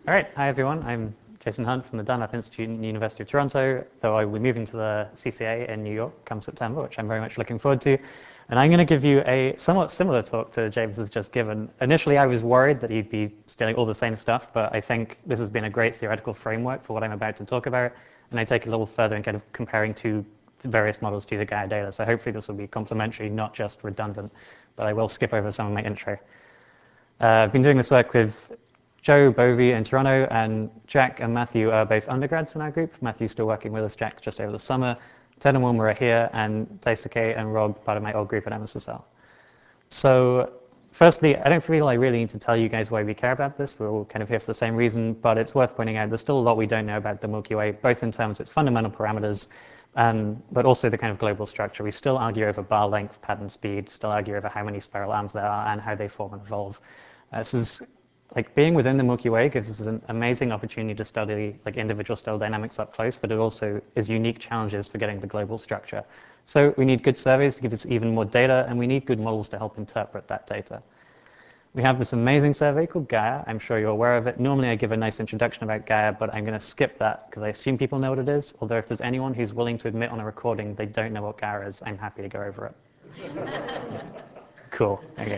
All right, hi everyone. I'm Jason Hunt from the Dunlap Institute at the University of Toronto, though I will be moving to the CCA in New York come September, which I'm very much looking forward to. And I'm going to give you a somewhat similar talk to James has just given. Initially, I was worried that he'd be stealing all the same stuff, but I think this has been a great theoretical framework for what I'm about to talk about. And I take it a little further in kind of comparing two various models to the Gaia data. So hopefully this will be complementary, not just redundant, but I will skip over some of my intro. I've been doing this work with Joe Bovey in Toronto, and Jack and Matthew are both undergrads in our group. Matthew's still working with us, Jack just over the summer. Ted and Wilma are here, and Daisuke and Rob, part of my old group at MSSL. So firstly, I don't feel I really need to tell you guys why we care about this. We're all kind of here for the same reason, but it's worth pointing out there's still a lot we don't know about the Milky Way, both in terms of its fundamental parameters, but also the kind of global structure. We still argue over bar length, pattern speed, still argue over how many spiral arms there are and how they form and evolve. This is like being within the Milky Way gives us an amazing opportunity to study like individual stellar dynamics up close, but it also is unique challenges for getting the global structure. So we need good surveys to give us even more data, and we need good models to help interpret that data. We have this amazing survey called Gaia. I'm sure you're aware of it. Normally I give a nice introduction about Gaia, but I'm going to skip that because I assume people know what it is. Although if there's anyone who's willing to admit on a recording they don't know what Gaia is, I'm happy to go over it. Cool. Okay.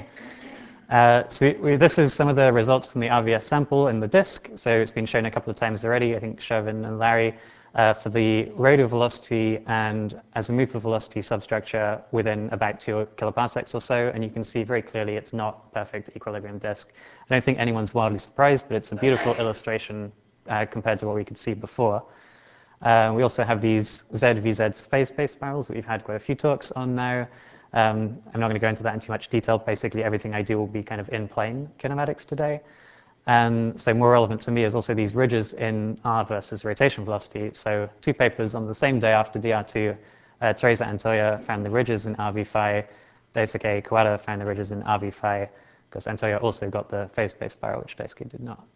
This is some of the results from the RVS sample in the disk. So it's been shown a couple of times already, I think Shervin and Larry, for the radial velocity and azimuthal velocity substructure within about 2 kiloparsecs or so. And you can see very clearly it's not perfect equilibrium disk. I don't think anyone's wildly surprised, but it's a beautiful illustration compared to what we could see before. We also have these ZVZ phase-space spirals that we've had quite a few talks on now. I'm not going to go into that in too much detail. Basically, everything I do will be kind of in plane kinematics today. And so more relevant to me is also these ridges in R versus rotation velocity. So 2 papers on the same day after DR2, Teresa Antoya found the ridges in RV phi, Daisuke Kawada found the ridges in RV phi, because Antoya also got the phase-space spiral, which Daisuke did not.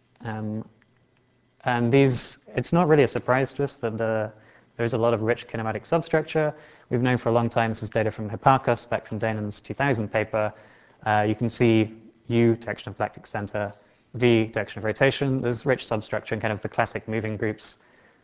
And it's not really a surprise to us that there's a lot of rich kinematic substructure. We've known for a long time, this is data from Hipparcos, back from Damon's 2000 paper. You can see U, direction of galactic center, V, direction of rotation. There's rich substructure in kind of the classic moving groups,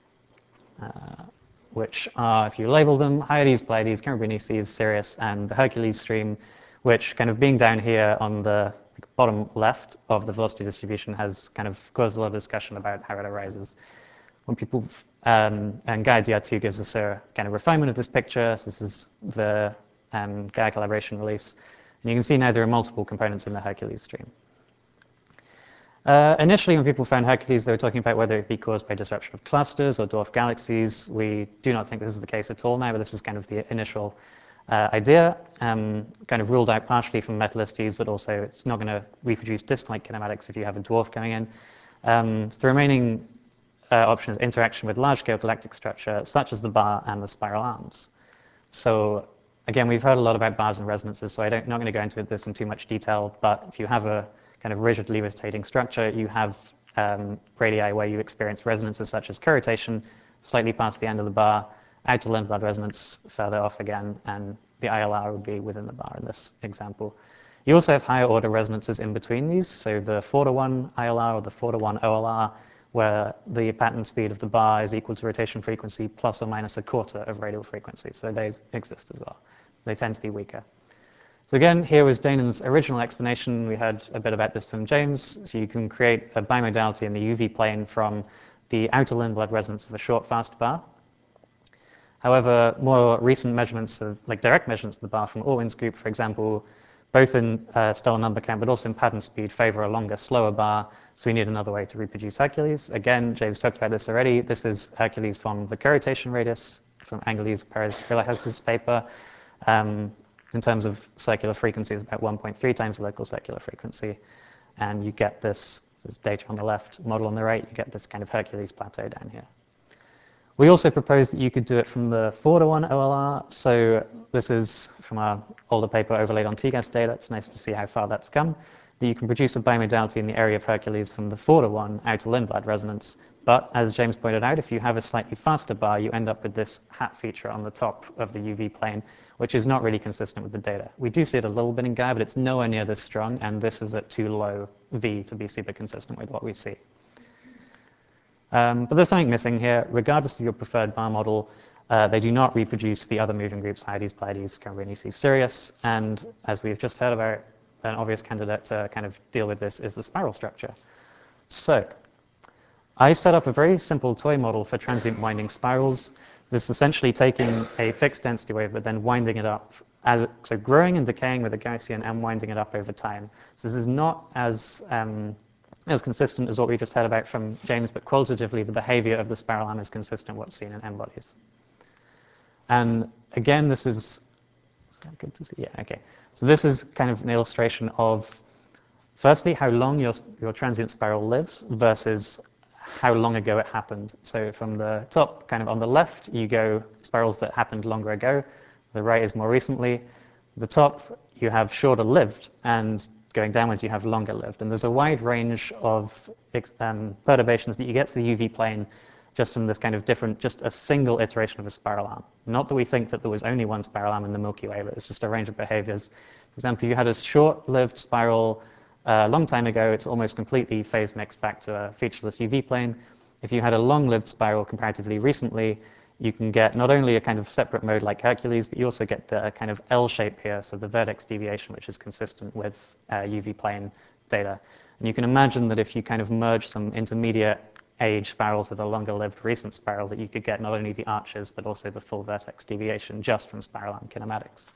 which are, if you label them, Hyades, Pleiades, Cambridonices, Sirius, and the Hercules stream, which kind of being down here on the bottom left of the velocity distribution has kind of caused a lot of discussion about how it arises. When people and Gaia DR2 gives us a kind of refinement of this picture. So this is the Gaia collaboration release. And you can see now there are multiple components in the Hercules stream. Initially, when people found Hercules, they were talking about whether it be caused by disruption of clusters or dwarf galaxies. We do not think this is the case at all now, but this is kind of the initial idea, kind of ruled out partially from metallicity, but also it's not going to reproduce disk-like kinematics if you have a dwarf going in. So the remaining option is interaction with large-scale galactic structure, such as the bar and the spiral arms. So again, we've heard a lot about bars and resonances, so I'm not going to go into this in too much detail, but if you have a kind of rigidly rotating structure, you have radii where you experience resonances such as co-rotation, slightly past the end of the bar, outer Lindblad resonance further off again, and the ILR would be within the bar in this example. You also have higher order resonances in between these, so the 4-to-1 ILR or the 4-to-1 OLR, where the pattern speed of the bar is equal to rotation frequency plus or minus a quarter of radial frequency. So they exist as well. They tend to be weaker. So again, here was Damon's original explanation. We heard a bit about this from James. So you can create a bimodality in the UV plane from the outer Lindblad resonance of a short fast bar. However, more recent measurements of, like direct measurements of the bar from Orwin's group, for example, both in stellar number count, but also in pattern speed, favor a longer, slower bar. So we need another way to reproduce Hercules. Again, James talked about this already. This is Hercules from the co-rotation radius from Angeles, Perez, Villahes's paper. In terms of circular frequency, it's about 1.3 times the local circular frequency. And you get this data on the left, model on the right, you get this kind of Hercules plateau down here. We also proposed that you could do it from the 4-to-1 OLR. So this is from our older paper overlaid on TGAS data. It's nice to see how far that's come. That you can produce a bimodality in the area of Hercules from the 4-to-1 outer Lindblad resonance. But as James pointed out, if you have a slightly faster bar, you end up with this hat feature on the top of the UV plane, which is not really consistent with the data. We do see it a little bit in Gaia, but it's nowhere near this strong, and this is at too low V to be super consistent with what we see. But there's something missing here. Regardless of your preferred bar model, they do not reproduce the other moving groups, Hyades, Pleiades, Campanices, Sirius. And as we've just heard about, an obvious candidate to kind of deal with this is the spiral structure. So I set up a very simple toy model for transient winding spirals. This is essentially taking a fixed density wave, but then winding it up. So growing and decaying with a Gaussian and winding it up over time. So this is not as consistent as what we just heard about from James, but qualitatively the behavior of the spiral arm is consistent with what's seen in M-bodies. And again, this is good to see. Yeah, okay. So this is kind of an illustration of, firstly, how long your transient spiral lives versus how long ago it happened. So from the top, kind of on the left, you go spirals that happened longer ago. The right is more recently. The top, you have shorter lived, and going downwards, you have longer lived. And there's a wide range of perturbations that you get to the UV plane just from this kind of different, just a single iteration of a spiral arm. Not that we think that there was only one spiral arm in the Milky Way, but it's just a range of behaviors. For example, you had a short-lived spiral a long time ago. It's almost completely phase mixed back to a featureless UV plane. If you had a long-lived spiral comparatively recently, you can get not only a kind of separate mode like Hercules, but you also get the kind of L shape here, so the vertex deviation, which is consistent with UV plane data. And you can imagine that if you kind of merge some intermediate age spirals with a longer lived recent spiral, that you could get not only the arches, but also the full vertex deviation just from spiral arm kinematics.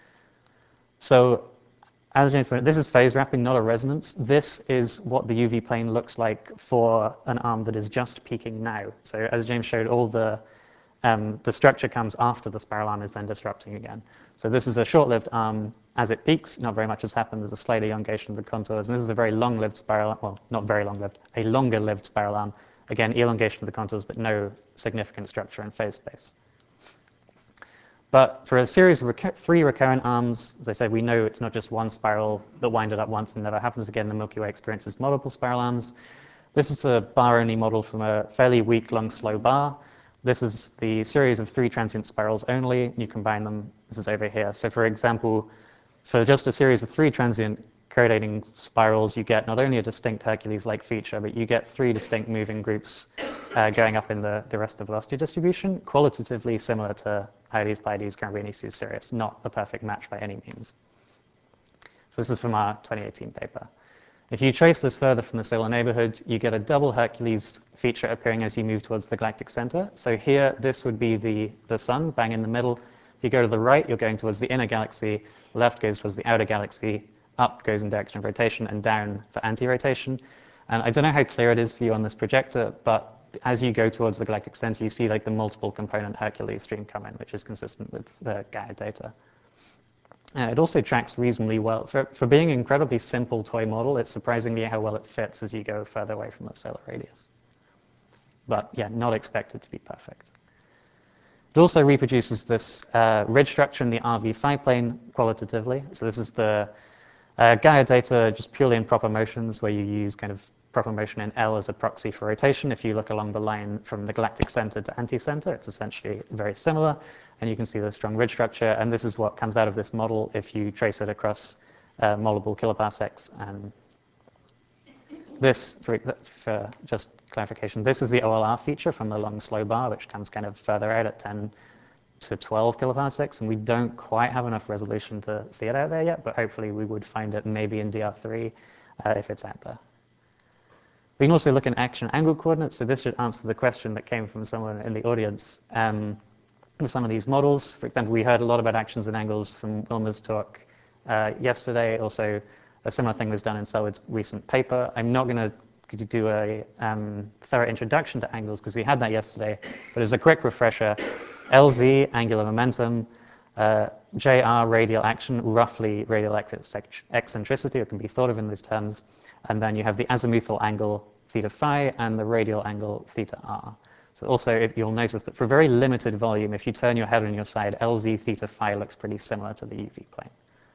So as James pointed, this is phase wrapping, not a resonance. This is what the UV plane looks like for an arm that is just peaking now. So as James showed, all the structure comes after the spiral arm is then disrupting again. So this is a short-lived arm. As it peaks, not very much has happened. There's a slight elongation of the contours. And this is a very long-lived spiral, well, not very long-lived, a longer-lived spiral arm. Again, elongation of the contours, but no significant structure in phase space. But for a series of 3 recurrent arms, as I said, we know it's not just one spiral that winded up once and never happens again. The Milky Way experiences multiple spiral arms. This is a bar-only model from a fairly weak, long, slow bar. This is the series of 3 transient spirals only. You combine them. This is over here. So for example, for just a series of 3 transient correlating spirals, you get not only a distinct Hercules-like feature, but you get 3 distinct moving groups going up in the rest of the velocity distribution, qualitatively similar to Hyades, Pleiades, Campanices, Sirius, not a perfect match by any means. So this is from our 2018 paper. If you trace this further from the solar neighborhood, you get a double Hercules feature appearing as you move towards the galactic center. So here, this would be the sun, bang in the middle. If you go to the right, you're going towards the inner galaxy. Left goes towards the outer galaxy. Up goes in direction of rotation, and down for anti-rotation. And I don't know how clear it is for you on this projector, but as you go towards the galactic center, you see like the multiple component Hercules stream come in, which is consistent with the Gaia data. It also tracks reasonably well. For being an incredibly simple toy model, it's surprisingly how well it fits as you go further away from the solar radius. But yeah, not expected to be perfect. It also reproduces this ridge structure in the RV5 plane qualitatively. So this is the Gaia data just purely in proper motions, where you use kind of proper motion in L as a proxy for rotation. If you look along the line from the galactic center to anti-center, it's essentially very similar. And you can see the strong ridge structure. And this is what comes out of this model if you trace it across multiple kiloparsecs. And this, for just clarification, this is the OLR feature from the long slow bar, which comes kind of further out at 10 to 12 kiloparsecs. And we don't quite have enough resolution to see it out there yet, but hopefully we would find it maybe in DR3 if it's out there. We can also look in action angle coordinates. So this should answer the question that came from someone in the audience with some of these models. For example, we heard a lot about actions and angles from Wilma's talk yesterday. Also, a similar thing was done in Selwood's recent paper. I'm not going to do a thorough introduction to angles because we had that yesterday, but as a quick refresher, LZ, angular momentum, JR, radial action, roughly radial eccentricity, it can be thought of in these terms, and then you have the azimuthal angle theta phi and the radial angle theta r. So also, if you'll notice that for very limited volume, if you turn your head on your side, LZ theta phi looks pretty similar to the UV plane.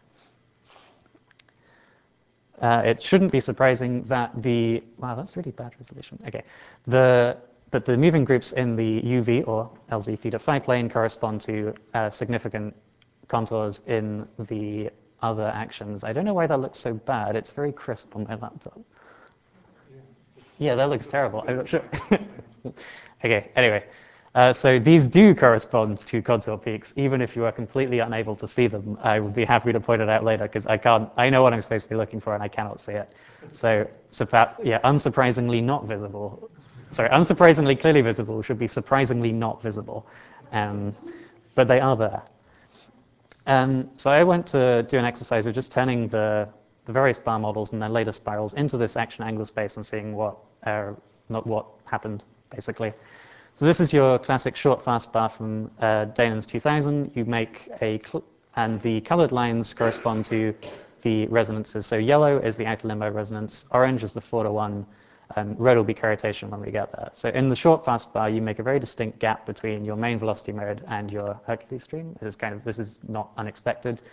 It shouldn't be surprising that wow, that's really bad resolution. Okay, that the moving groups in the UV or LZ theta phi plane correspond to significant contours in the other actions. I don't know why that looks so bad. It's very crisp on my laptop. Yeah, that looks terrible. I'm not sure. Okay, anyway. So these do correspond to contour peaks, even if you are completely unable to see them. I would be happy to point it out later because I know what I'm supposed to be looking for and I cannot see it. So, yeah, unsurprisingly not visible. Sorry, unsurprisingly clearly visible should be surprisingly not visible. Um, but they are there. So I went to do an exercise of just turning the various bar models and their latest spirals into this action angle space and seeing not what happened, basically. So this is your classic short fast bar from Damon's 2000. You make and the colored lines correspond to the resonances. So yellow is the outer limbo resonance, orange is the 4-to-1, and red will be co-rotation when we get there. So in the short fast bar, you make a very distinct gap between your main velocity mode and your Hercules stream. This is not unexpected.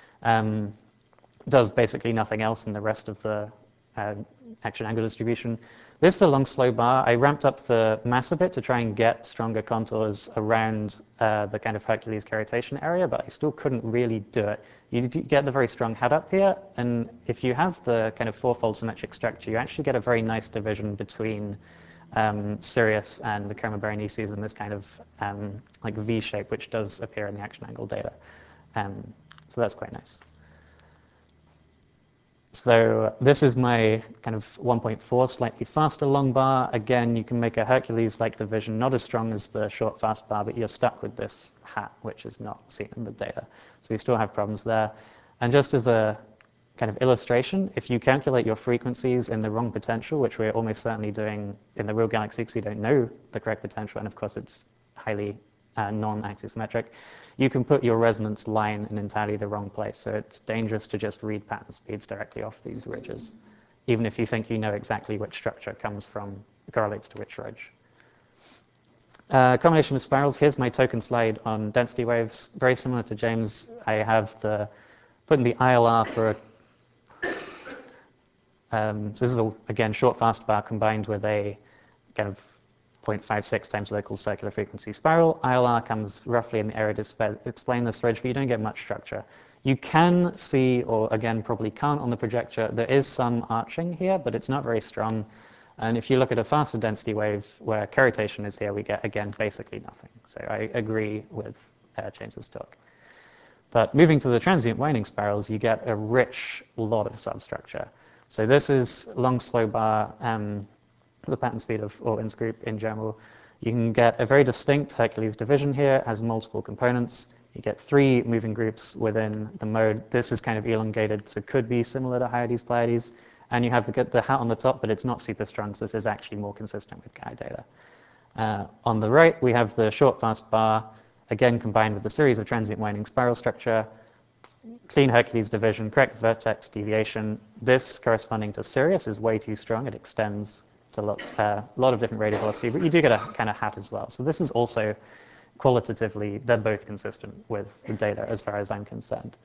Does basically nothing else in the rest of the action angle distribution. This is a long slow bar. I ramped up the mass a bit to try and get stronger contours around the kind of Hercules co-rotation area, but I still couldn't really do it. You get the very strong head up here, and if you have the kind of fourfold symmetric structure, you actually get a very nice division between Sirius and the Chroma Berenices in this kind of like V shape, which does appear in the action angle data. So that's quite nice. So this is my kind of 1.4 slightly faster long bar. Again, you can make a Hercules-like division, not as strong as the short fast bar, but you're stuck with this hat, which is not seen in the data. So you still have problems there. And just as a kind of illustration, if you calculate your frequencies in the wrong potential, which we're almost certainly doing in the real galaxy because we don't know the correct potential, and of course it's highly non-axisymmetric, you can put your resonance line in entirely the wrong place. So it's dangerous to just read pattern speeds directly off these ridges, even if you think you know exactly which structure correlates to which ridge. Combination of spirals. Here's my token slide on density waves. Very similar to James, I have put in the ILR for so this is, again, short fast bar combined with a kind of 0.56 times local circular frequency spiral. ILR comes roughly in the area to explain this ridge, but you don't get much structure. You can see, or again, probably can't on the projector, there is some arching here, but it's not very strong. And if you look at a faster density wave where co-rotation is here, we get, again, basically nothing. So I agree with James's talk. But moving to the transient winding spirals, you get a rich lot of substructure. So this is long slow bar, the pattern speed of Orton's group in general. You can get a very distinct Hercules division here, has multiple components. You get 3 moving groups within the mode. This is kind of elongated, so could be similar to Hyades Pleiades. And you have the hat on the top, but it's not super strong, so this is actually more consistent with Gaia data. On the right, we have the short fast bar, again combined with a series of transient winding spiral structure, clean Hercules division, correct vertex deviation. This corresponding to Sirius is way too strong. It extends to a lot of different radial velocity, but you do get a kind of hat as well. So this is also qualitatively, they're both consistent with the data as far as I'm concerned.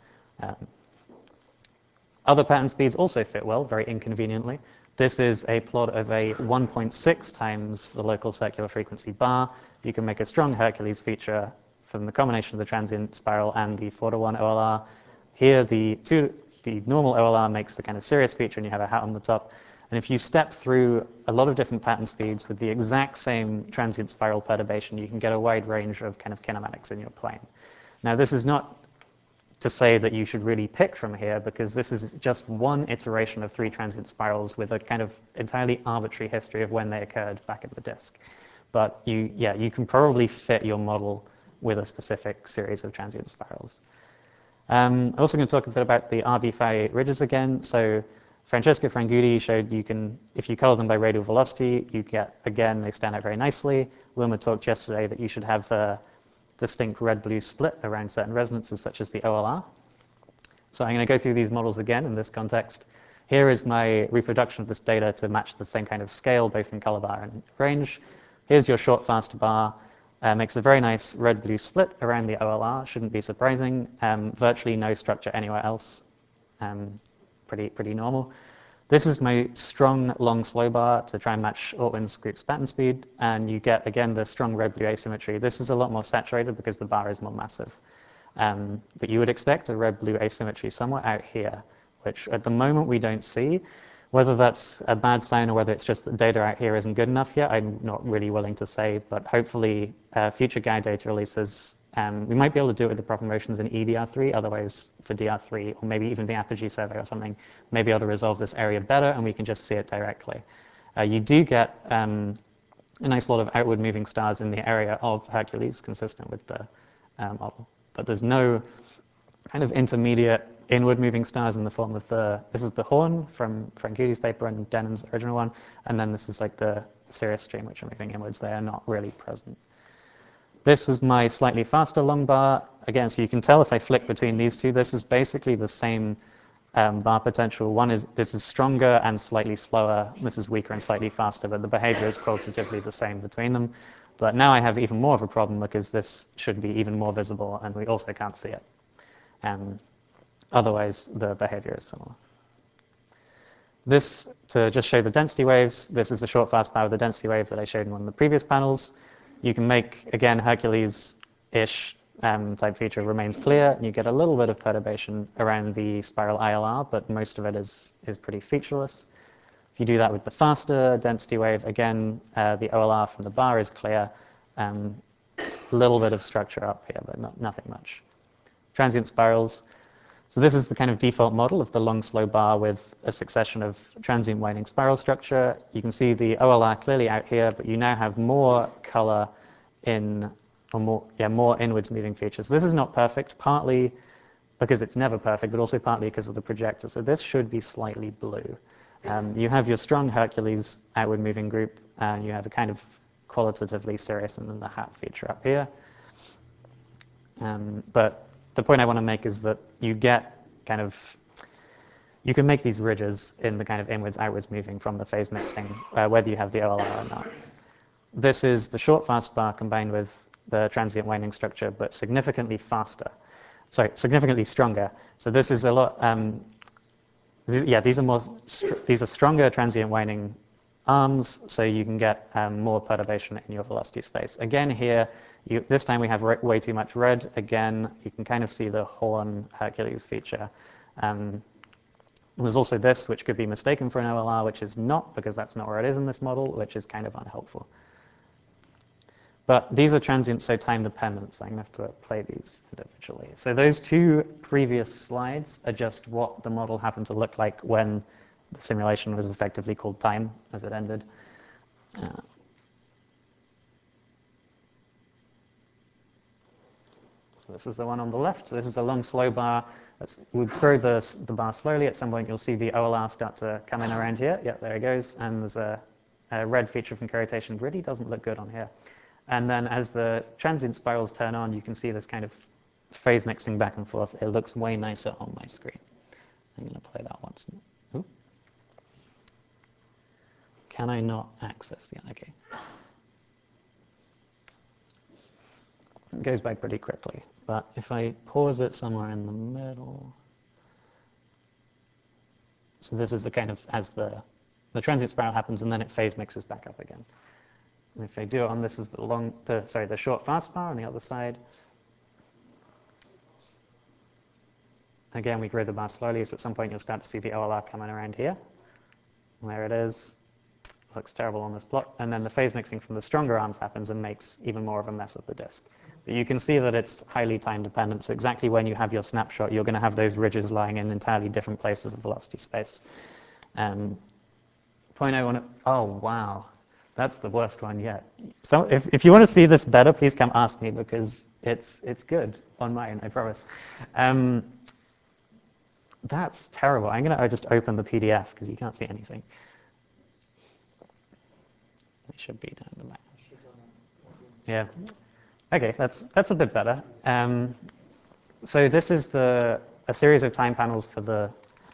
Other pattern speeds also fit well, very inconveniently. This is a plot of a 1.6 times the local circular frequency bar. You can make a strong Hercules feature from the combination of the transient spiral and the 4-to-1 OLR. Here, the normal OLR makes the kind of Sirius feature, and you have a hat on the top. And if you step through a lot of different pattern speeds with the exact same transient spiral perturbation, you can get a wide range of kind of kinematics in your plane. Now, this is not to say that you should really pick from here, because this is just one iteration of 3 transient spirals with a kind of entirely arbitrary history of when they occurred back at the disk. But you can probably fit your model with a specific series of transient spirals. I'm also going to talk a bit about the RV-Phi ridges again. So Francesco Frangutti showed if you color them by radial velocity, you get, again, they stand out very nicely. Wilma talked yesterday that you should have a distinct red-blue split around certain resonances, such as the OLR. So I'm going to go through these models again in this context. Here is my reproduction of this data to match the same kind of scale, both in color bar and range. Here's your short fast bar. Makes a very nice red-blue split around the OLR. Shouldn't be surprising. Virtually no structure anywhere else. Pretty normal. This is my strong long slow bar to try and match Ortwin's group's pattern speed, and you get, again, the strong red-blue asymmetry. This is a lot more saturated because the bar is more massive. But you would expect a red-blue asymmetry somewhere out here, which at the moment we don't see. Whether that's a bad sign or whether it's just that data out here isn't good enough yet, I'm not really willing to say, but hopefully future guide data releases, we might be able to do it with the proper motions in EDR3, otherwise for DR3, or maybe even the Apogee survey or something, maybe able to resolve this area better and we can just see it directly. You do get a nice lot of outward moving stars in the area of Hercules, consistent with the model, but there's no kind of intermediate inward moving stars in the form of this is the Horn from Frankuti's paper and Denon's original one, and then this is like the Sirius stream, which are moving inwards. They are not really present. This was my slightly faster long bar. Again, so you can tell if I flick between these two, this is basically the same bar potential. This is stronger and slightly slower. This is weaker and slightly faster, but the behavior is qualitatively the same between them. But now I have even more of a problem because this should be even more visible and we also can't see it. Otherwise, the behavior is similar. This, to just show the density waves, this is the short fast bar with the density wave that I showed in one of the previous panels. You can make, again, Hercules-ish type feature remains clear, and you get a little bit of perturbation around the spiral ILR, but most of it is pretty featureless. If you do that with the faster density wave, again, the OLR from the bar is clear. A little bit of structure up here, but nothing much. Transient spirals. So this is the kind of default model of the long, slow bar with a succession of transient winding spiral structure. You can see the OLR clearly out here, but you now have more color in, or more inwards moving features. This is not perfect, partly because it's never perfect, but also partly because of the projector. So this should be slightly blue. You have your strong Hercules outward moving group, and you have a kind of qualitatively Sirius and then the hat feature up here. But the point I want to make is that you get kind of, you can make these ridges in the kind of inwards, outwards moving from the phase mixing, whether you have the OLR or not. This is the short fast bar combined with the transient winding structure, but significantly faster. Sorry, significantly stronger. So this is a lot, these are stronger transient winding arms, so you can get more perturbation in your velocity space. Again here, this time we have way too much red. Again, you can kind of see the Horn Hercules feature. There's also this, which could be mistaken for an OLR, which is not, because that's not where it is in this model, which is kind of unhelpful. But these are transient, so time dependent, so I'm going to have to play these individually. So those two previous slides are just what the model happened to look like when the simulation was effectively called time as it ended. So this is the one on the left. So this is a long, slow bar. We'll grow the bar slowly. At some point, you'll see the OLR start to come in around here. Yeah, there it goes. And there's a red feature from co-rotation. Really doesn't look good on here. And then as the transient spirals turn on, you can see this kind of phase mixing back and forth. It looks way nicer on my screen. I'm going to play that once more. Ooh. Can I not access the okay? It goes by pretty quickly. But if I pause it somewhere in the middle, so this is the kind of, as the transient spiral happens, and then it phase mixes back up again. And if I do it on, this is the short fast bar on the other side. Again, we grow the bar slowly, so at some point you'll start to see the OLR coming around here. And there it is. It looks terrible on this plot. And then the phase mixing from the stronger arms happens and makes even more of a mess of the disk. But you can see that it's highly time dependent. So exactly when you have your snapshot, you're going to have those ridges lying in entirely different places of velocity space. Point I want to, oh, wow. That's the worst one yet. So if you want to see this better, please come ask me, because it's good on mine, I promise. That's terrible. I'm going to just open the PDF because you can't see anything. It should be down the back. Yeah. Okay, that's a bit better. So this is a series of time panels for the.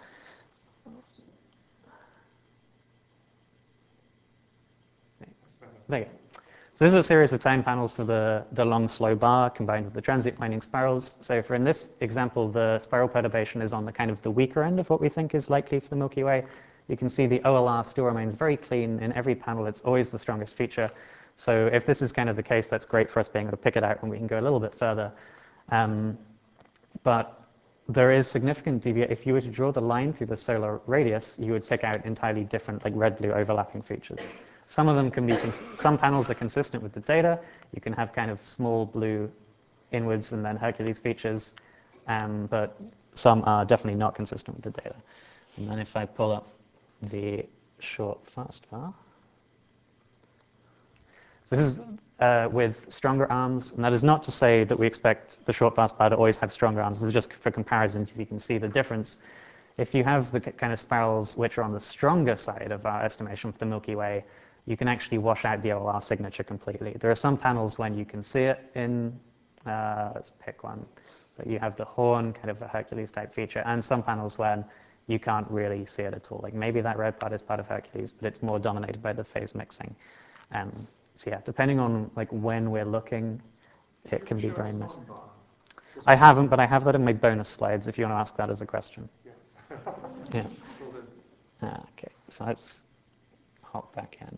There you go. So this is a series of time panels for the long, slow bar combined with the transient winding spirals. So for in this example, the spiral perturbation is on the kind of the weaker end of what we think is likely for the Milky Way. You can see the OLR still remains very clean. In every panel, it's always the strongest feature. So if this is kind of the case, that's great for us being able to pick it out when we can go a little bit further. But there is significant deviation. If you were to draw the line through the solar radius, you would pick out entirely different, like red-blue overlapping features. Some of them can be, some panels are consistent with the data. You can have kind of small blue inwards and then Hercules features, but some are definitely not consistent with the data. And then if I pull up the short fast bar, so this is with stronger arms, and that is not to say that we expect the short fast bar to always have stronger arms. This is just for comparison, so you can see the difference. If you have the kind of spirals which are on the stronger side of our estimation for the Milky Way, you can actually wash out the OLR signature completely. There are some panels when you can see it in, let's pick one. So you have the horn, kind of a Hercules type feature, and some panels when you can't really see it at all. Like maybe that red part is part of Hercules, but it's more dominated by the phase mixing. So yeah, depending on like when we're looking, it can be very messy. I haven't, but I have that in my bonus slides if you want to ask that as a question. Yeah. Okay, so let's hop back in.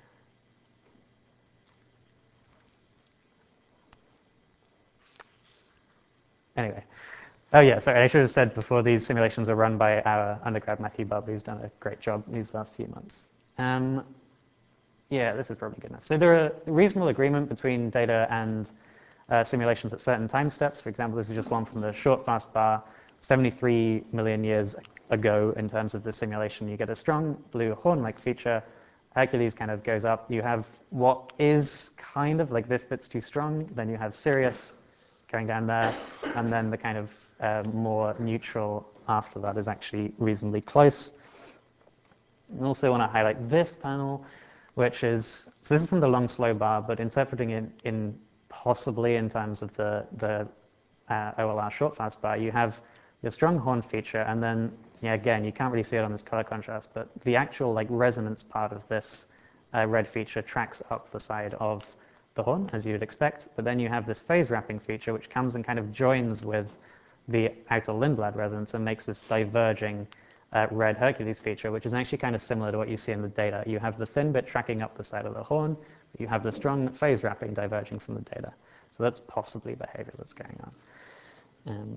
Anyway. Oh yeah, sorry, I should have said before, these simulations are run by our undergrad Matthew Bubb, who's done a great job these last few months. Yeah, this is probably good enough. So there are reasonable agreement between data and simulations at certain time steps. For example, this is just one from the short fast bar, 73 million years ago in terms of the simulation. You get a strong blue horn-like feature. Hercules kind of goes up. You have what is kind of like this bit's too strong. Then you have Sirius going down there. And then the kind of more neutral after that is actually reasonably close. I also want to highlight this panel, which is, so this is from the long slow bar, but interpreting it in possibly in terms of the OLR short fast bar, you have your strong horn feature, and then, yeah, again, you can't really see it on this color contrast, but the actual like resonance part of this red feature tracks up the side of the horn, as you'd expect, but then you have this phase wrapping feature, which comes and kind of joins with the outer Lindblad resonance and makes this diverging red Hercules feature, which is actually kind of similar to what you see in the data. You have the thin bit tracking up the side of the horn, but you have the strong phase wrapping diverging from the data. So that's possibly behavior that's going on.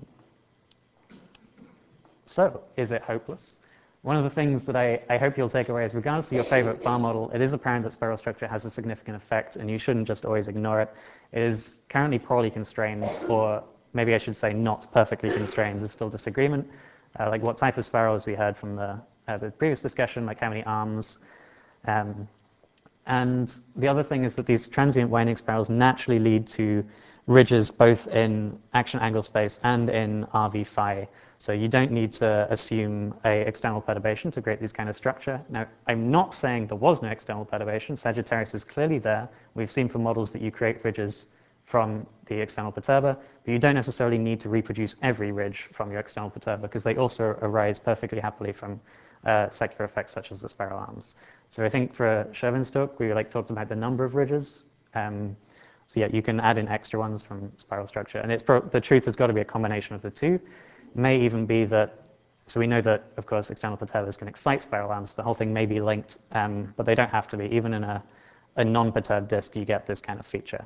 So is it hopeless? One of the things that I hope you'll take away is, regardless of your favorite bar model, it is apparent that spiral structure has a significant effect, and you shouldn't just always ignore it. It is currently poorly constrained, or maybe I should say not perfectly constrained. There's still disagreement. Like what type of spirals we heard from the previous discussion, like how many arms. And the other thing is that these transient winding spirals naturally lead to ridges both in action angle space and in RV phi. So you don't need to assume a external perturbation to create this kind of structure. Now, I'm not saying there was no external perturbation. Sagittarius is clearly there. We've seen from models that you create ridges from the external perturber, but you don't necessarily need to reproduce every ridge from your external perturber, because they also arise perfectly happily from secular effects such as the spiral arms. So I think for Shervin's talk, we talked about the number of ridges. So yeah, you can add in extra ones from spiral structure, and the truth has got to be a combination of the two. It may even be that, so we know that, of course, external perturbers can excite spiral arms. The whole thing may be linked, but they don't have to be. Even in a non-perturbed disk, you get this kind of feature.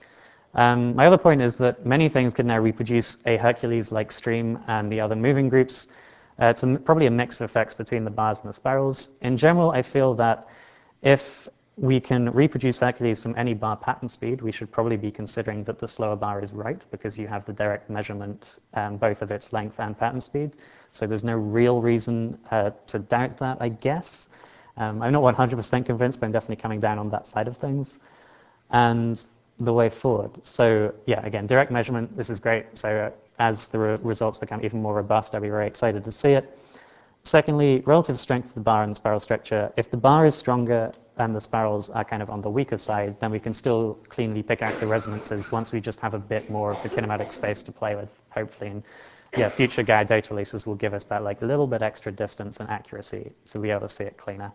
My other point is that many things can now reproduce a Hercules-like stream and the other moving groups. It's probably a mix of effects between the bars and the spirals. In general, I feel that if we can reproduce Hercules from any bar pattern speed, we should probably be considering that the slower bar is right, because you have the direct measurement both of its length and pattern speed. So there's no real reason to doubt that, I guess. I'm not 100% convinced, but I'm definitely coming down on that side of things. And the way forward. So yeah, again, direct measurement, this is great. So as the results become even more robust, I'll be very excited to see it. Secondly, relative strength of the bar and the spiral structure. If the bar is stronger and the spirals are kind of on the weaker side, then we can still cleanly pick out the resonances once we just have a bit more of the kinematic space to play with, hopefully. And yeah, future Gaia data releases will give us that little bit extra distance and accuracy to be able to see it cleaner.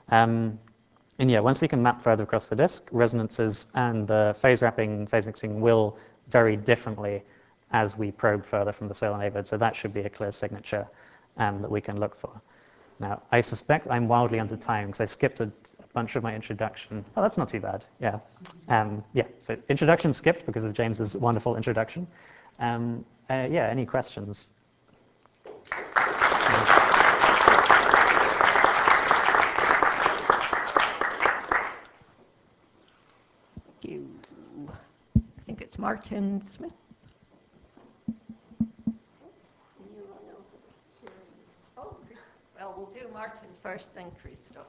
And yeah, once we can map further across the disk, resonances and the phase wrapping, phase mixing will vary differently as we probe further from the solar neighborhood. So that should be a clear signature that we can look for. Now, I suspect I'm wildly under time because I skipped a bunch of my introduction. Oh, that's not too bad. Yeah. Yeah, so introduction skipped because of James's wonderful introduction. Yeah, any questions? Martin Smith. Oh, well, we'll do Martin first, then Christoph.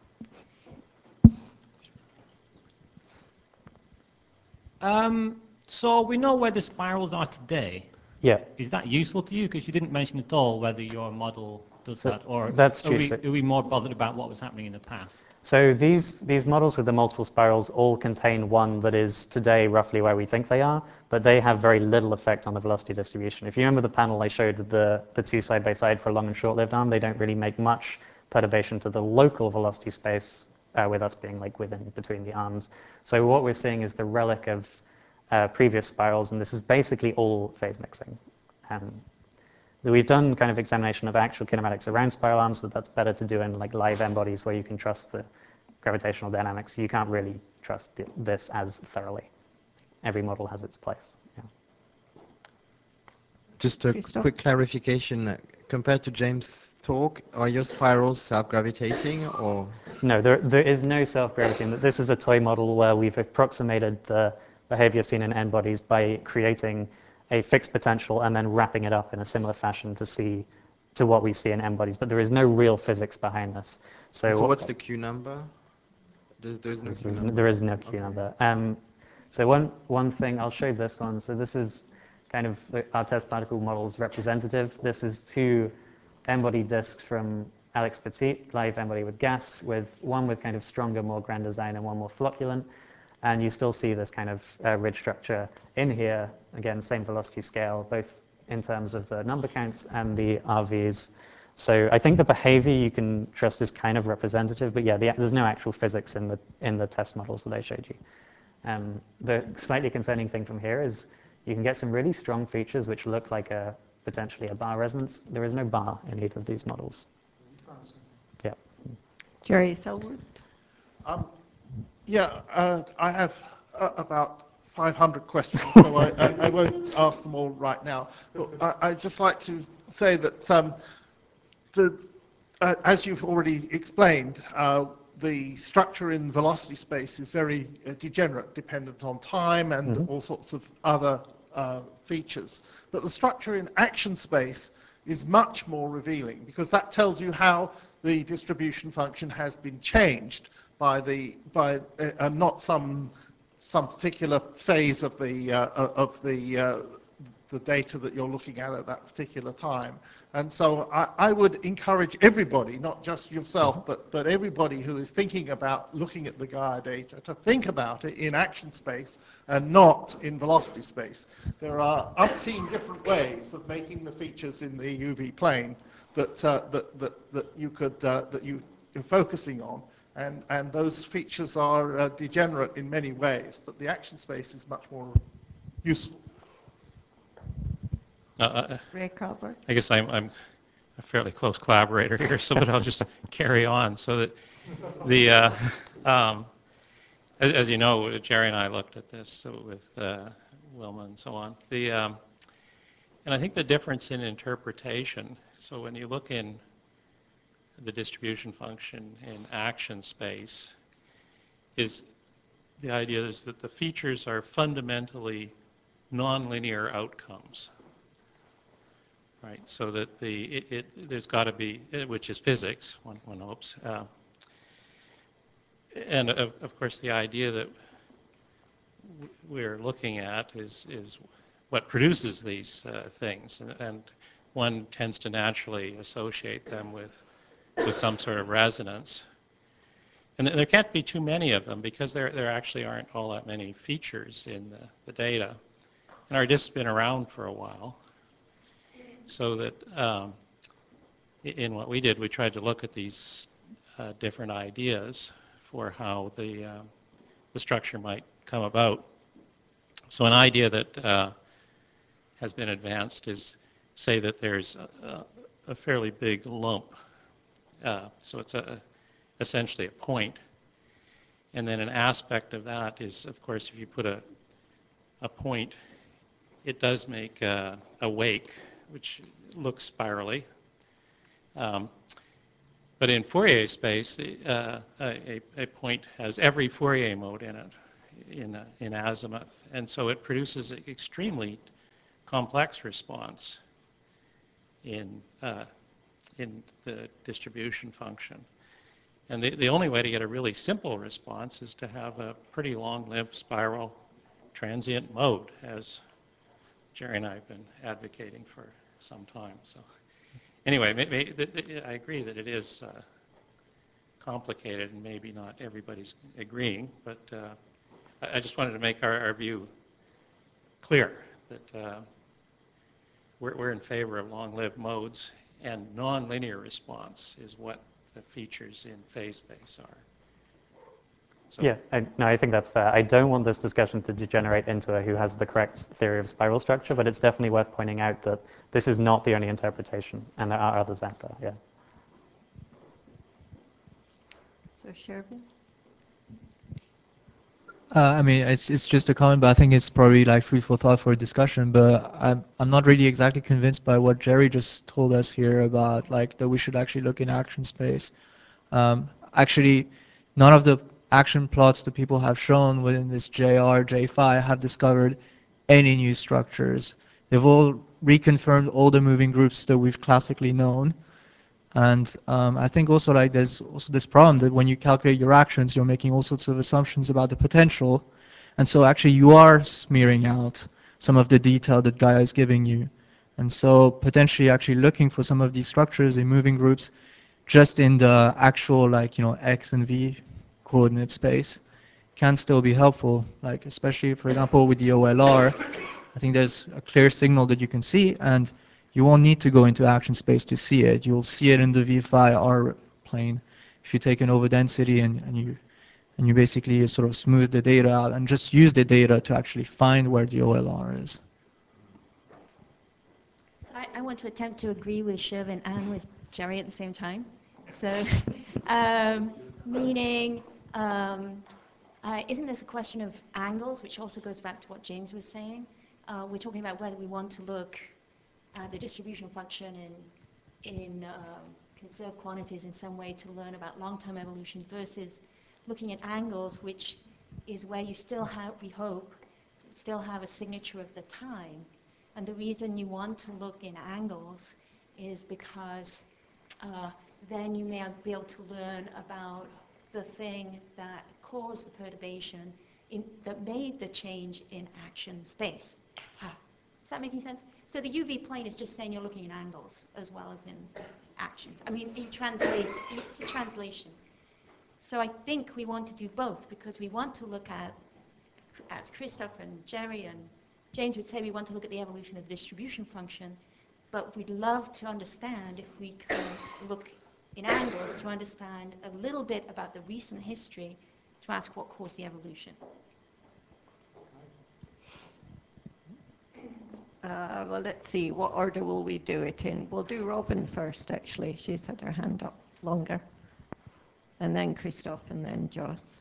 So we know where the spirals are today. Yeah. Is that useful to you? Because you didn't mention at all whether your model does that, or that's true. Are we more bothered about what was happening in the past? So these models with the multiple spirals all contain one that is today roughly where we think they are, but they have very little effect on the velocity distribution. If you remember the panel I showed with the two side by side for a long and short-lived arm, they don't really make much perturbation to the local velocity space, with us being like within between the arms. So what we're seeing is the relic of previous spirals, and this is basically all phase mixing. We've done kind of examination of actual kinematics around spiral arms, but that's better to do in like live M-bodies where you can trust the gravitational dynamics. You can't really trust this as thoroughly. Every model has its place. Yeah. Just a quick clarification. Compared to James' talk, are your spirals self-gravitating or? No, there is no self-gravitating. This is a toy model where we've approximated the behavior seen in N-bodies by creating a fixed potential and then wrapping it up in a similar fashion to what we see in M-bodies. But there is no real physics behind this. So what's the Q number? There's no Q number. There is no Q number. So one thing, I'll show this one. So this is kind of our test particle model's representative. This is two M-body disks from Alex Petit, live M-body with gas, with one with kind of stronger, more grand design and one more flocculent. And you still see this kind of ridge structure in here. Again, same velocity scale, both in terms of the number counts and the RVs. So I think the behavior you can trust is kind of representative, but yeah, there's no actual physics in the test models that I showed you. The slightly concerning thing from here is you can get some really strong features which look like potentially a bar resonance. There is no bar in either of these models. Yeah. Jerry Selwood. Yeah, I have about 500 questions, so I won't ask them all right now. But I'd just like to say that as you've already explained, the structure in velocity space is very degenerate, dependent on time and all sorts of other features. But the structure in action space is much more revealing, because that tells you how the distribution function has been changed by not some particular phase of the data that you're looking at that particular time. And so I would encourage everybody, not just yourself, but everybody who is thinking about looking at the Gaia data, to think about it in action space and not in velocity space. There are umpteen different ways of making the features in the UV plane that you're focusing on. And those features are degenerate in many ways, but the action space is much more useful. Ray Carver. I guess I'm a fairly close collaborator here, so but I'll just carry on. So that as you know, Jerry and I looked at this with Wilma and so on. And I think the difference in interpretation. So when you look in the distribution function in action space, is the idea is that the features are fundamentally nonlinear outcomes. Right, so that there's got to be, which is physics, one hopes, and of course the idea that we're looking at is what produces these things, and one tends to naturally associate them with some sort of resonance, and there can't be too many of them because there actually aren't all that many features in the data, and our disk's been around for a while. So that in what we did, we tried to look at these different ideas for how the structure might come about. So an idea that has been advanced is, say that there's a fairly big lump. So it's essentially a point. And then an aspect of that is, of course, if you put a point, it does make a wake, which looks spirally. But in Fourier space, a point has every Fourier mode in it. in azimuth. And so it produces an extremely complex response in the distribution function. And the only way to get a really simple response is to have a pretty long-lived spiral transient mode, as Jerry and I have been advocating for some time. So anyway, I agree that it is complicated and maybe not everybody's agreeing, but I just wanted to make our view clear that we're in favor of long-lived modes, and nonlinear response is what the features in phase space are. So, Yeah, no, I think that's fair. I don't want this discussion to degenerate into a who has the correct theory of spiral structure, but it's definitely worth pointing out that this is not the only interpretation, and there are others out there, yeah. So Shervin? I mean, it's just a comment, but I think it's probably like food for thought for a discussion. But I'm not really exactly convinced by what Jerry just told us here about like that we should actually look in action space. Actually, none of the action plots that people have shown within this JR, J5 have discovered any new structures. They've all reconfirmed all the moving groups that we've classically known. And I think also like there's also this problem that when you calculate your actions, you're making all sorts of assumptions about the potential. And so actually you are smearing out some of the detail that Gaia is giving you. And so potentially actually looking for some of these structures in moving groups just in the actual like, you know, X and V coordinate space can still be helpful. Like especially for example with the OLR, I think there's a clear signal that you can see, and you won't need to go into action space to see it. You'll see it in the V-phi R plane. If you take an overdensity and you basically sort of smooth the data out and just use the data to actually find where the OLR is. So I want to attempt to agree with Shervin and with Jerry at the same time. So, meaning, isn't this a question of angles, which also goes back to what James was saying? We're talking about whether we want to look at the distribution function in conserved quantities in some way to learn about long-term evolution versus looking at angles, which is where you still have, we hope, still have a signature of the time. And the reason you want to look in angles is because then you may be able to learn about the thing that caused the perturbation that made the change in action space. Is that making sense? So the UV plane is just saying you're looking at angles as well as in actions. I mean, you translate, it's a translation. So I think we want to do both because we want to look at, as Christoph and Jerry and James would say, we want to look at the evolution of the distribution function, but we'd love to understand if we could look in angles to understand a little bit about the recent history to ask what caused the evolution. Well, let's see, what order will we do it in? We'll do Robin first, actually. She's had her hand up longer. And then Christoph, and then Joss.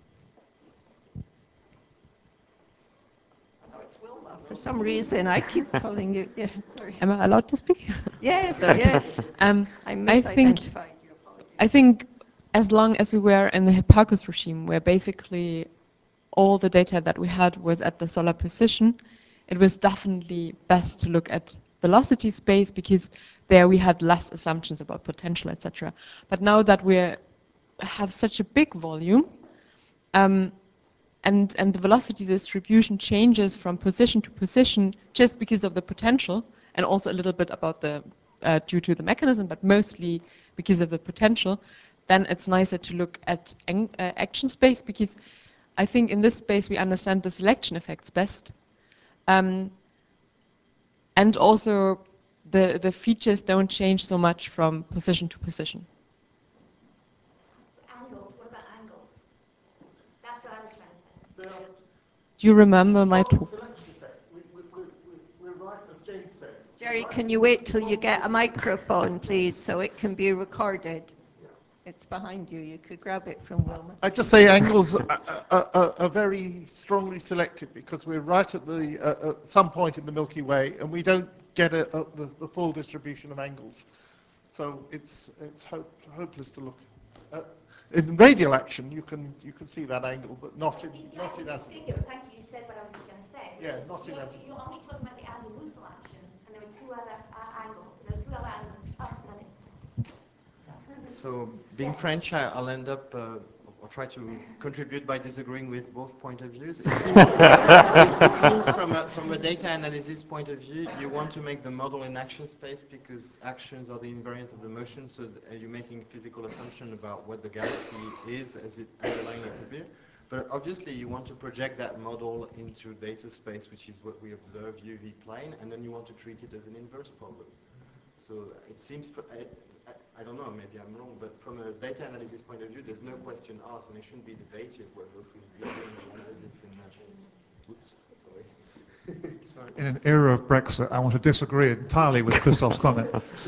Oh, it's Wilma. For some reason, I keep calling you. Yeah, sorry. Am I allowed to speak? Yes, yes. I misidentified you. I think as long as we were in the Hipparcos regime, where basically all the data that we had was at the solar position, it was definitely best to look at velocity space because there we had less assumptions about potential, etc. But now that we have such a big volume, and the velocity distribution changes from position to position just because of the potential, and also a little bit about the due to the mechanism, but mostly because of the potential, then it's nicer to look at action space because I think in this space we understand the selection effects best. And also the features don't change so much from position to position. Angles, what about angles? That's what I was trying to say. Do you remember my talk? We're right, as James said. Jerry, can you wait till you get a microphone, please, so it can be recorded? It's behind you. You could grab it from Wilma. I just say angles are very strongly selected because we're right at the at some point in the Milky Way, and we don't get the full distribution of angles. So it's hopeless to look at. In radial action, you can see that angle, but not in azimuth. Thank you. You said what I was going to say. Yeah, not in azimuth. You're only talking about the azimuthal action, and there were two other angles. There were two other angles up than it. So, being French, I'll end up, or try to contribute by disagreeing with both point of views. It seems from a data analysis point of view, you want to make the model in action space because actions are the invariant of the motion, so you're making physical assumption about what the galaxy is as it underlying equilibrium. But obviously, you want to project that model into data space, which is what we observe UV plane, and then you want to treat it as an inverse problem. So it seems, I don't know, maybe I'm wrong, but from a data analysis point of view, there's no question asked, and it shouldn't be debated whether if we do the analysis in that case. Oops, sorry. So in an era of Brexit, I want to disagree entirely with Christophe's comment.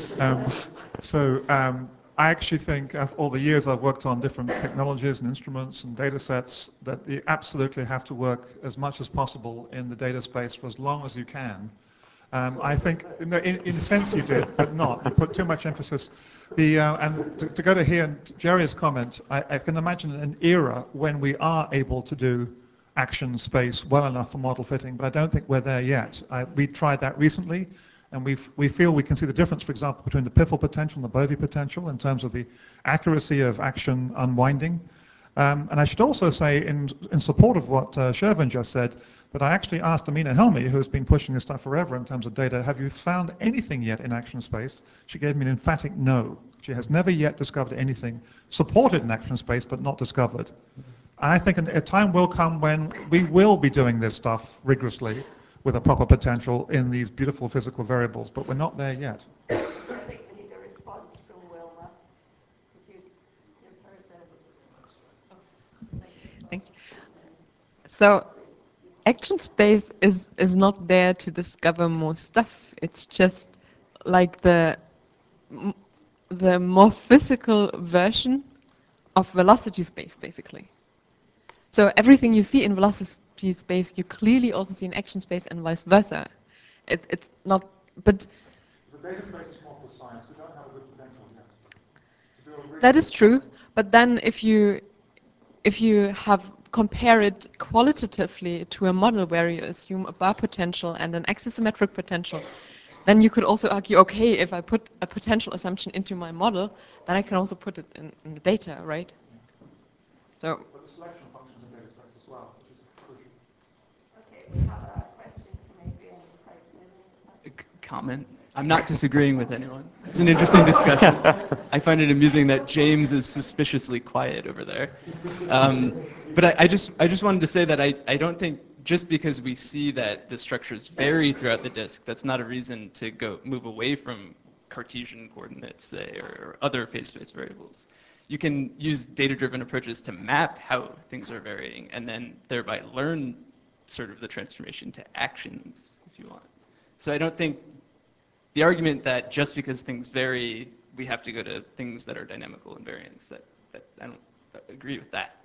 I actually think, after all the years I've worked on different technologies and instruments and data sets, that you absolutely have to work as much as possible in the data space for as long as you can. I think, in a sense you did, but not. You put too much emphasis. And to go to here, Jerry's comment, I can imagine an era when we are able to do action space well enough for model fitting, but I don't think we're there yet. We tried that recently, and we feel we can see the difference, for example, between the Piffle potential and the Bovie potential in terms of the accuracy of action unwinding. And I should also say, in support of what Shervin just said, that I actually asked Amina Helmi, who has been pushing this stuff forever in terms of data, have you found anything yet in action space? She gave me an emphatic no. She has never yet discovered anything supported in action space, but not discovered. And I think a time will come when we will be doing this stuff rigorously with a proper potential in these beautiful physical variables, but we're not there yet. I think we need a response from Wilma. Could you give her the... Thank you. So, action space is not there to discover more stuff. It's just like the more physical version of velocity space, basically. So everything you see in velocity space, you clearly also see in action space and vice versa. It's not, but... The data space is more precise. We don't have a good potential yet. That is true, but then if you have compare it qualitatively to a model where you assume a bar potential and an axisymmetric potential, then you could also argue, okay, if I put a potential assumption into my model, then I can also put it in the data, right? So. But the selection functions in data space as well, which is crucial. Okay, we have a question from Adrian. Comment. I'm not disagreeing with anyone. It's an interesting discussion. I find it amusing that James is suspiciously quiet over there. But I just wanted to say that I don't think just because we see that the structures vary throughout the disk, that's not a reason to move away from Cartesian coordinates, say, or other phase space variables. You can use data-driven approaches to map how things are varying and then thereby learn sort of the transformation to actions, if you want. So I don't think the argument that just because things vary, we have to go to things that are dynamical invariants, that I don't agree with that.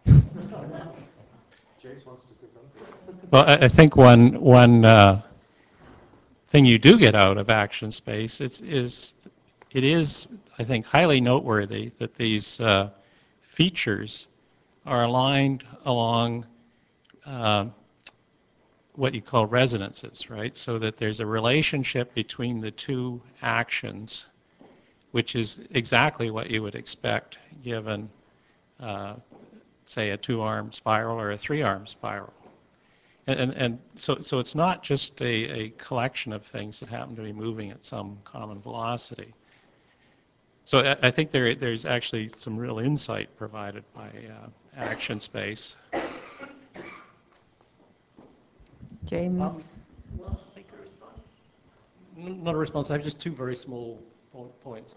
James wants to say something. Well, I think one thing you do get out of action space it is, I think, highly noteworthy that these features are aligned along what you call resonances, right? So that there's a relationship between the two actions, which is exactly what you would expect given, say, a two-arm spiral or a three-arm spiral. And so it's not just a collection of things that happen to be moving at some common velocity. So I think there's actually some real insight provided by action space. James? Not a response. I have just two very small points.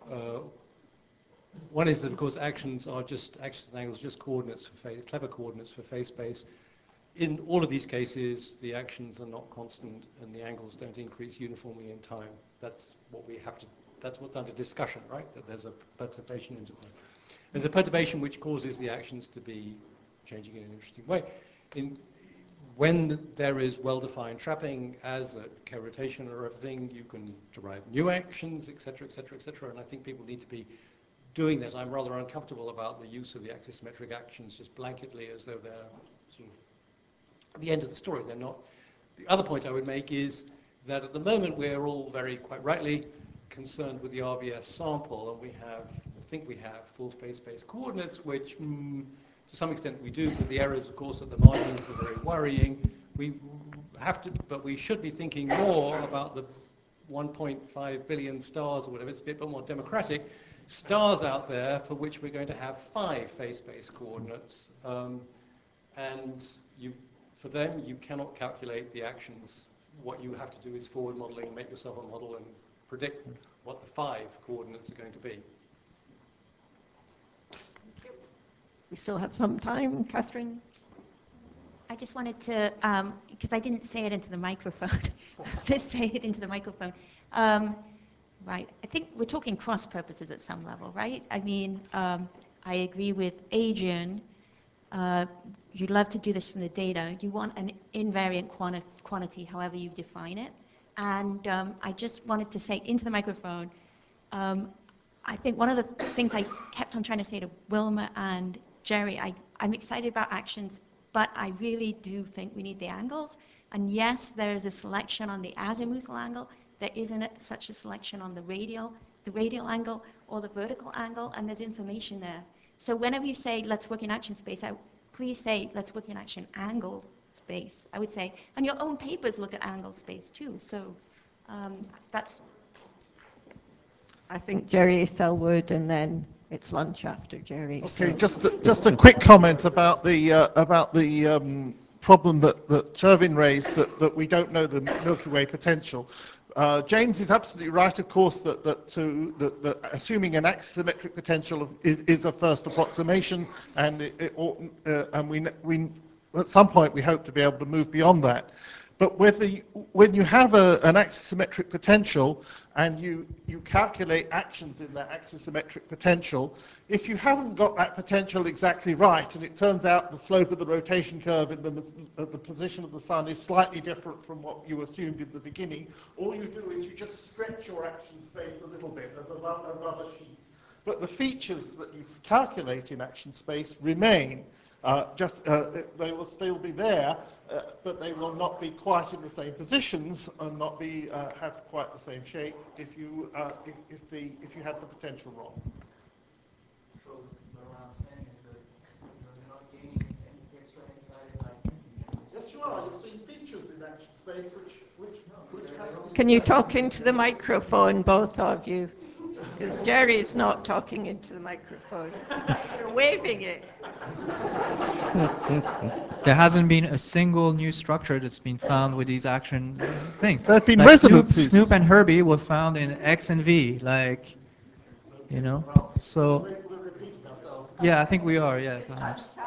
One is that, of course, actions are just axes and angles, just coordinates for phase, clever coordinates for phase space. In all of these cases, the actions are not constant, and the angles don't increase uniformly in time. That's what we have to. That's what's under discussion, right? That there's a perturbation interplay. There's a perturbation which causes the actions to be changing in an interesting way. When there is well-defined trapping as a co-rotation or everything, you can derive new actions, et cetera, et cetera, et cetera. And I think people need to be doing that, I'm rather uncomfortable about the use of the axisymmetric actions just blanketly as though they're sort of the end of the story. They're not. The other point I would make is that at the moment we're all very, quite rightly, concerned with the RVS sample, and we have, I think we have full phase-space coordinates, which to some extent we do, but the errors, of course, at the margins are very worrying. We have to, but we should be thinking more about the 1.5 billion stars or whatever, it's a bit more democratic, stars out there for which we're going to have 5 phase-space coordinates. And for them, you cannot calculate the actions. What you have to do is forward modeling, make yourself a model, and predict what the 5 coordinates are going to be. We still have some time, Catherine. I just wanted to, because I didn't say it into the microphone. Let's say it into the microphone. Right. I think we're talking cross purposes at some level, right? I mean, I agree with Adrian. You'd love to do this from the data. You want an invariant quantity, however you define it. And I just wanted to say into the microphone, I think one of the things I kept on trying to say to Wilma and Jerry, I'm excited about actions, but I really do think we need the angles. And yes, there is a selection on the azimuthal angle. There isn't such a selection on the radial angle or the vertical angle, and there's information there. So whenever you say, let's work in action space, please say, let's work in action angle space. I would say, and your own papers look at angle space too. So that's. I think Jerry Selwood, and then it's lunch after Jerry. Okay, so. just a quick comment about the problem that Shervin raised, that we don't know the Milky Way potential. James is absolutely right, of course, that assuming an axisymmetric potential is a first approximation, and we at some point we hope to be able to move beyond that. But when you have an axisymmetric potential and you calculate actions in that axisymmetric potential, if you haven't got that potential exactly right, and it turns out the slope of the rotation curve in the position of the sun is slightly different from what you assumed in the beginning, all you do is you just stretch your action space a little bit as a rubber sheet. But the features that you calculate in action space remain. They will still be there, but they will not be quite in the same positions and not be have quite the same shape if you had the potential wrong. So what I'm saying is that you're not gaining any extra insight by. Yes, you are. You're seeing features in action space which Can you talk into the microphone, both of you? Because Jerry's not talking into the microphone. You're waving it. There hasn't been a single new structure that's been found with these action things. There have been like resonances. Snoop and Herbie were found in X and V, like, you know. So, yeah, I think we are. Yeah, perhaps.